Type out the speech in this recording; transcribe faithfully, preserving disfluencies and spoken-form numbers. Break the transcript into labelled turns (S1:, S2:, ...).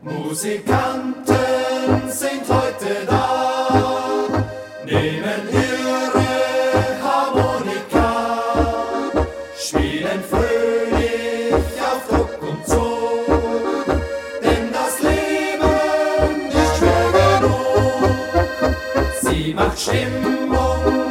S1: Musikanten sind heute da, nehmen ihre Harmonika, spielen fröhlich auf Druck und Zug, denn das Leben ist schwer genug. Sie macht Stimmung